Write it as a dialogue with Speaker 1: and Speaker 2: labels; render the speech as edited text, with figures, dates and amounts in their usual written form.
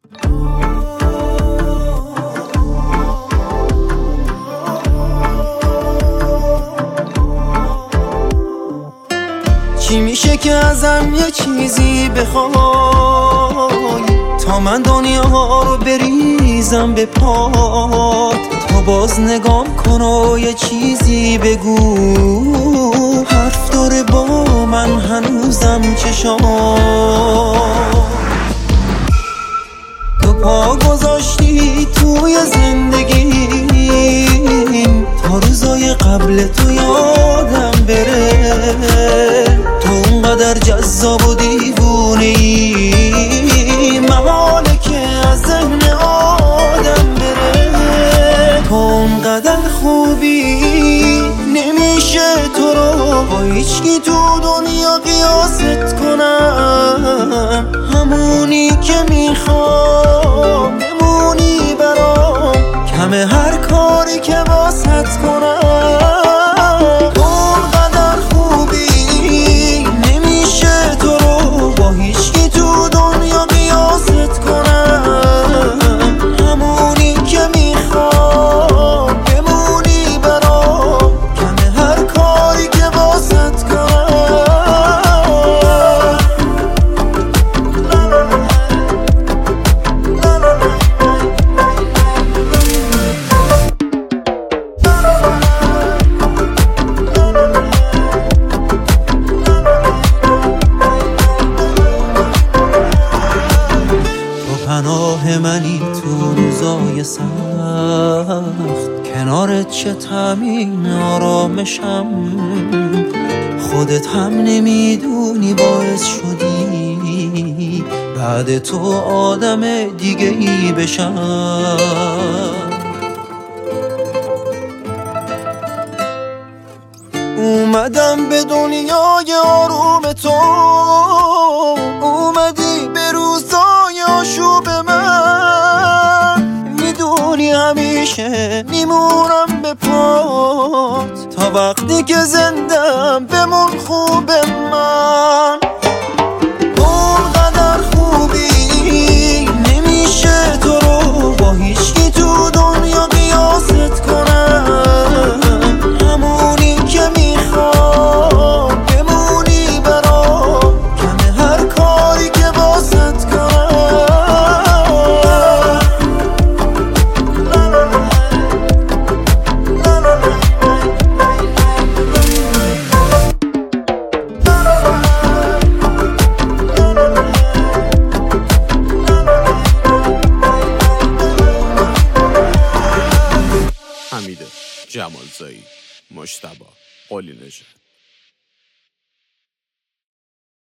Speaker 1: چی میشه که ازم یه چیزی بخوای تا من دنیا رو بریزم به پات، تا باز نگام کن و یه چیزی بگو. حرف داره با من هنوزم چشام، تو پا گذاشتی توی زندگیم تا روزای قبل تو یادم بره. تو اونقدر جذاب و دیوونه‌ای، محاله که از ذهن آدم بره. تو اونقدر خوبی نمیشه تو رو با هیچکی تو دنیا قیاست کنم. همونی که میخوام بمونی برام، کمه هر کاری که واسط کنم. اونقدر خوبی نمیشه تو رو با هیچکی تو دنیا قیاست کنم. همونی که میخوام بمونی برام، کمه هر کاری که واسط کنم. پناه منی تو روزای سخت، کنارت چه تامین آرامشم. خودت هم نمیدونی باعث شدی بعد تو آدم دیگه ای بشم. اومدم به دنیای آروم تو، اومدی به روزای آشوب من. میدونی همیشه میمونم به پات، تا وقتی که زندم بمون خوب من. اونقدر خوبی نمیشه تو رو با هیچکی تو دنیا قیاست کنم. همونی که میخوام بمونی برام، کمه هر کاری که واسط کنم.
Speaker 2: حمید جمالزایی، مجتبی قلی نژاد.